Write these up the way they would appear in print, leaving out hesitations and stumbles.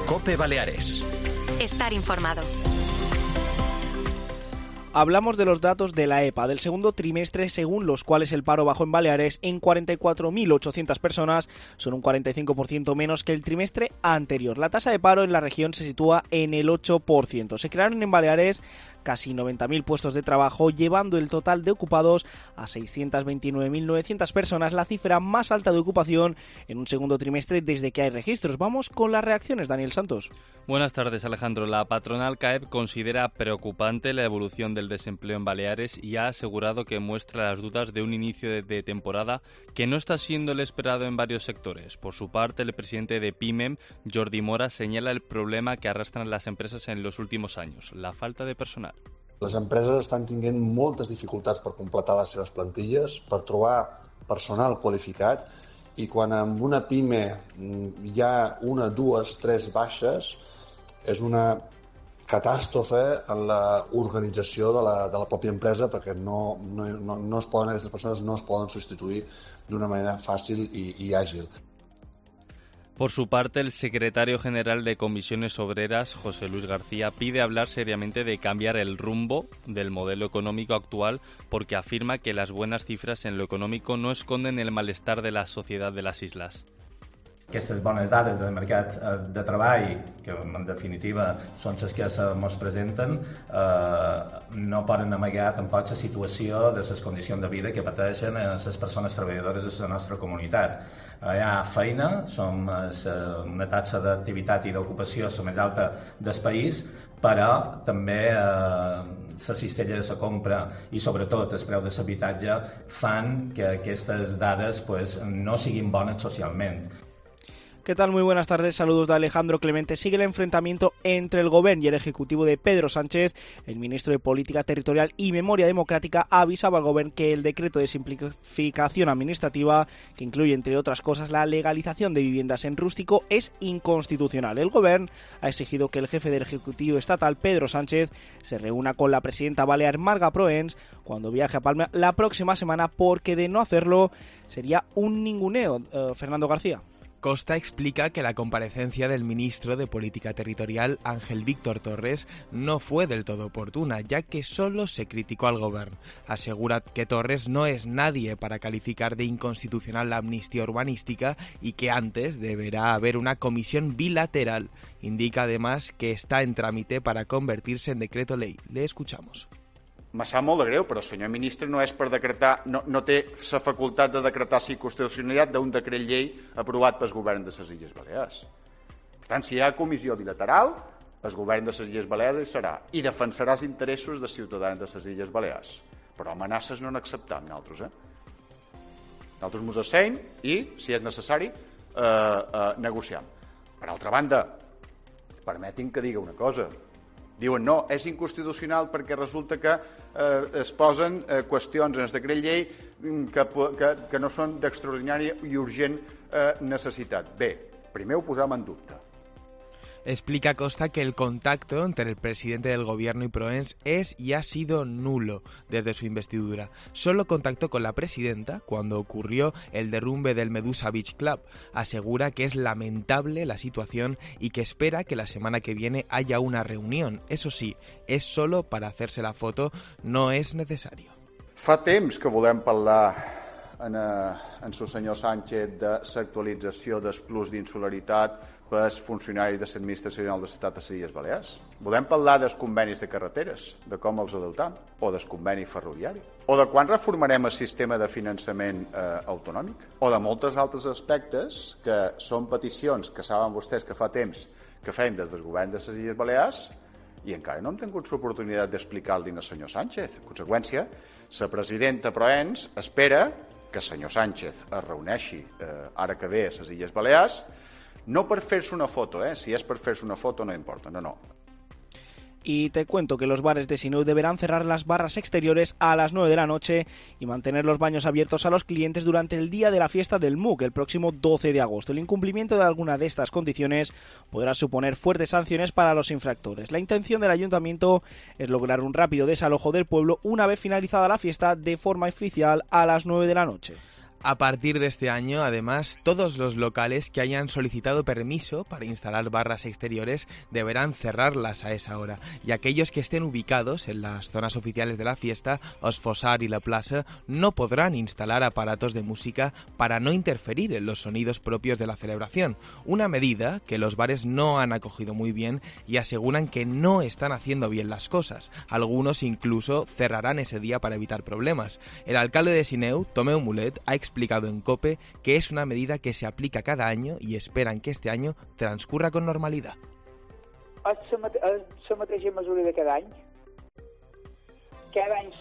COPE Baleares. Estar informado. Hablamos de los datos de la EPA del segundo trimestre, según los cuales el paro bajó en Baleares en 44.800 personas, son un 45% menos que el trimestre anterior. La tasa de paro en la región se sitúa en el 8%. Se crearon en Baleares casi 90.000 puestos de trabajo, llevando el total de ocupados a 629.900 personas, la cifra más alta de ocupación en un segundo trimestre desde que hay registros. Vamos con las reacciones, Daniel Santos. Buenas tardes, Alejandro. La patronal CAEB considera preocupante la evolución del desempleo en Baleares y ha asegurado que muestra las dudas de un inicio de temporada que no está siendo el esperado en varios sectores. Por su parte, el presidente de PIMEM, Jordi Mora, señala el problema que arrastran las empresas en los últimos años, la falta de personal. Les empreses estan tenint moltes dificultats per completar les seves plantilles, per trobar personal qualificat, i quan en una PIME hi ha una, dues, tres baixes, és una catàstrofe en l'organització de la pròpia empresa, perquè no es poden, aquestes persones no es poden substituir d'una manera fàcil i àgil. Por su parte, el secretario general de Comisiones Obreras, José Luis García, pide hablar seriamente de cambiar el rumbo del modelo económico actual porque afirma que las buenas cifras en lo económico no esconden el malestar de la sociedad de las islas. Aquestes bones dades del mercat de treball, que en definitiva són les que ens presenten, no poden amagar tampoc la situació de les condicions de vida que pateixen les persones treballadores de la nostra comunitat. Hi ha feina, som una taxa d'activitat i d'ocupació la més alta del país, però també la cistella de la compra i sobretot el preu de l'habitatge fan que aquestes dades no siguin bones socialment. ¿Qué tal? Muy buenas tardes, saludos de Alejandro Clemente. Sigue el enfrentamiento entre el Gobierno y el Ejecutivo de Pedro Sánchez. El ministro de Política Territorial y Memoria Democrática avisaba al Gobierno que el decreto de simplificación administrativa, que incluye entre otras cosas la legalización de viviendas en rústico, es inconstitucional. El Gobierno ha exigido que el jefe del Ejecutivo estatal, Pedro Sánchez, se reúna con la presidenta balear Marga Proens cuando viaje a Palma la próxima semana, porque de no hacerlo sería un ninguneo. Fernando García. Costa explica que la comparecencia del ministro de Política Territorial, Ángel Víctor Torres, no fue del todo oportuna, ya que solo se criticó al gobierno. Asegura que Torres no es nadie para calificar de inconstitucional la amnistía urbanística y que antes deberá haber una comisión bilateral. Indica además que está en trámite para convertirse en decreto ley. Le escuchamos. Me sap molt de greu, però el senyor ministre no és per decretar, no té la facultat de decretar la inconstitucionalitat d'un decret llei aprovat pel govern de les Illes Balears. Per tant, si hi ha comissió bilateral, el govern de les Illes Balears hi serà i defensarà els interessos dels ciutadans de les Illes Balears. Però amenaces no n'acceptam nosaltres. Nosaltres ens asseiem i, si és necessari, negociem. Per altra banda, permetin que digui una cosa. Diuen, no, és inconstitucional perquè resulta que es posen qüestions en el decret llei que no són d'extraordinària i urgent necessitat. Bé, primer ho posem en dubte. Explica Costa que el contacto entre el presidente del gobierno y Proens es y ha sido nulo desde su investidura. Solo contactó con la presidenta cuando ocurrió el derrumbe del Medusa Beach Club. Asegura que es lamentable la situación y que espera que la semana que viene haya una reunión. Eso sí, es solo para hacerse la foto, no es necesario. Fa temps que volem parlar en el senyor Sánchez de l'actualització del plus d'insularitat pels funcionaris de l'Administració General de l'Estat a les Illes Balears. Podem parlar dels convenis de carreteres, de com els adoptam, o del conveni ferroviari, o de quan reformarem el sistema de finançament autonòmic, o de molts altres aspectes que són peticions que saben vostès que fa temps que fem des del govern de les Illes Balears i encara no hem tingut l'oportunitat d'explicar-li al senyor Sánchez. En conseqüència, la presidenta Proens espera que el senyor Sánchez es reuneixi ara que ve a les Illes Balears, no per fer-se una foto, si és per fer-se una foto no importa, no. Y te cuento que los bares de Sineu deberán cerrar las barras exteriores a las 9 de la noche y mantener los baños abiertos a los clientes durante el día de la fiesta del MUC, el próximo 12 de agosto. El incumplimiento de alguna de estas condiciones podrá suponer fuertes sanciones para los infractores. La intención del ayuntamiento es lograr un rápido desalojo del pueblo una vez finalizada la fiesta de forma oficial a las 9 de la noche. A partir de este año, además, todos los locales que hayan solicitado permiso para instalar barras exteriores deberán cerrarlas a esa hora, y aquellos que estén ubicados en las zonas oficiales de la fiesta, os Fossar y la Plaza, no podrán instalar aparatos de música para no interferir en los sonidos propios de la celebración, una medida que los bares no han acogido muy bien y aseguran que no están haciendo bien las cosas. Algunos incluso cerrarán ese día para evitar problemas. El alcalde de Sineu, Tomeu Mulet, ha explicado en COPE que es una medida que se aplica cada año y esperan que este año transcurra con normalidad. És la mateixa mesura de cada any. Cada any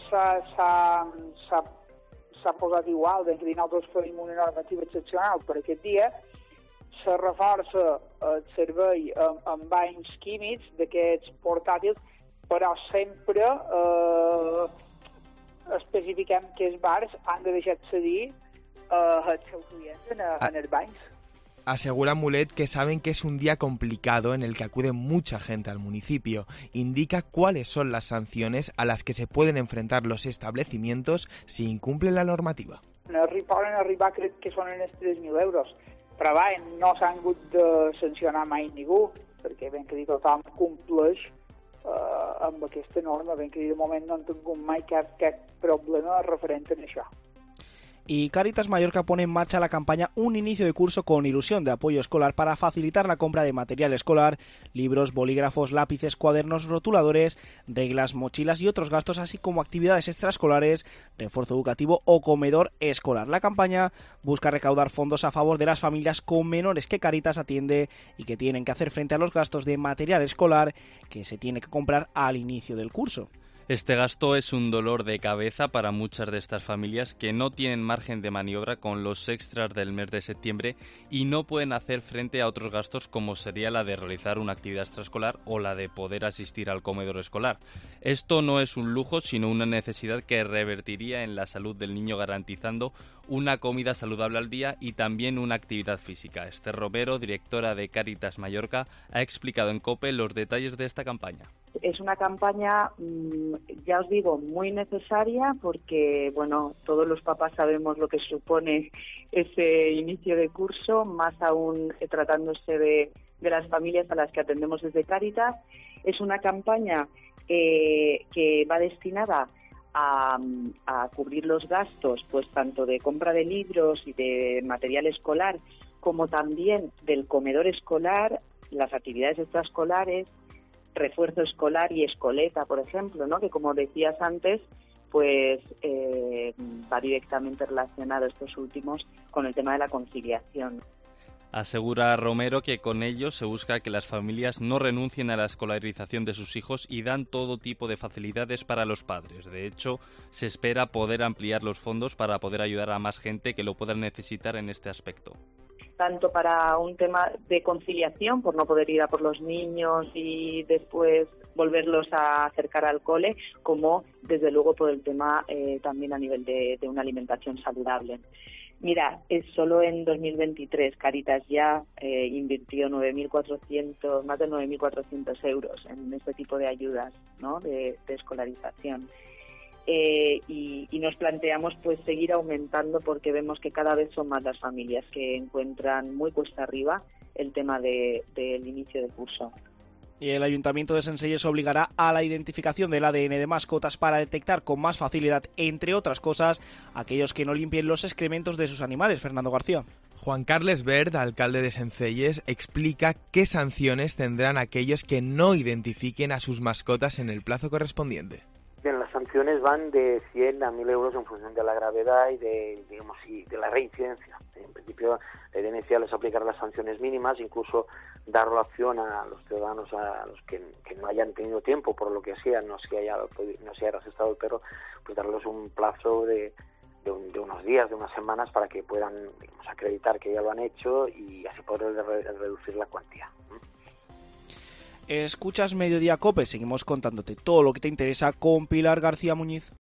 s'ha posat igual, ben que nosaltres farem una normativa excepcional per aquest dia, se reforça el servei amb banys químics d'aquests portàtils, però sempre especificem que els bars han de deixar accedir els seus clients en els banys. Asegura Mulet que saben que es un día complicado en el que acude mucha gente al municipio. Indica cuáles son las sanciones a las que se pueden enfrentar los establecimientos si incumplen la normativa. Poden arribar, crec que són els 3.000 euros, però va, no s'han hagut de sancionar mai ningú, perquè ben que dir tothom compleix amb aquesta norma, ben que dir de moment no han tingut mai cap problema referent a això. Y Cáritas Mallorca pone en marcha la campaña Un inicio de curso con ilusión de apoyo escolar para facilitar la compra de material escolar, libros, bolígrafos, lápices, cuadernos, rotuladores, reglas, mochilas y otros gastos, así como actividades extraescolares, refuerzo educativo o comedor escolar. La campaña busca recaudar fondos a favor de las familias con menores que Cáritas atiende y que tienen que hacer frente a los gastos de material escolar que se tiene que comprar al inicio del curso. Este gasto es un dolor de cabeza para muchas de estas familias que no tienen margen de maniobra con los extras del mes de septiembre y no pueden hacer frente a otros gastos como sería la de realizar una actividad extraescolar o la de poder asistir al comedor escolar. Esto no es un lujo, sino una necesidad que revertiría en la salud del niño garantizando una comida saludable al día y también una actividad física. Esther Romero, directora de Cáritas Mallorca, ha explicado en COPE los detalles de esta campaña. Es una campaña, ya os digo, muy necesaria porque, bueno, todos los papás sabemos lo que supone ese inicio de curso, más aún tratándose de las familias a las que atendemos desde Cáritas. Es una campaña que va destinada a cubrir los gastos, pues tanto de compra de libros y de material escolar, como también del comedor escolar, las actividades extraescolares, refuerzo escolar y escoleta, por ejemplo, ¿no? Que como decías antes, pues va directamente relacionado estos últimos con el tema de la conciliación. Asegura Romero que con ello se busca que las familias no renuncien a la escolarización de sus hijos y dan todo tipo de facilidades para los padres. De hecho, se espera poder ampliar los fondos para poder ayudar a más gente que lo pueda necesitar en este aspecto. Tanto para un tema de conciliación, por no poder ir a por los niños y después volverlos a acercar al cole, como desde luego por el tema también a nivel de una alimentación saludable. Mira, solo en 2023 Cáritas ya invirtió más de 9.400 euros en este tipo de ayudas, ¿no? de escolarización. Y nos planteamos pues seguir aumentando porque vemos que cada vez son más las familias que encuentran muy cuesta arriba el tema del inicio de curso. Y el Ayuntamiento de Senselles obligará a la identificación del ADN de mascotas para detectar con más facilidad, entre otras cosas, aquellos que no limpien los excrementos de sus animales. Fernando García. Juan Carles Bert, alcalde de Senselles, explica qué sanciones tendrán aquellos que no identifiquen a sus mascotas en el plazo correspondiente. Bien, las sanciones van de 100 a 1.000 euros en función de la gravedad y de la reincidencia. En principio, la idea inicial es aplicar las sanciones mínimas, incluso dar la opción a los ciudadanos, a los que no hayan tenido tiempo, por lo que sea, no se haya registrado el perro, pues darles un plazo de unos días, de unas semanas, para que puedan, digamos, acreditar que ya lo han hecho y así poder reducir la cuantía. Escuchas Mediodía COPE, seguimos contándote todo lo que te interesa con Pilar García Muñiz.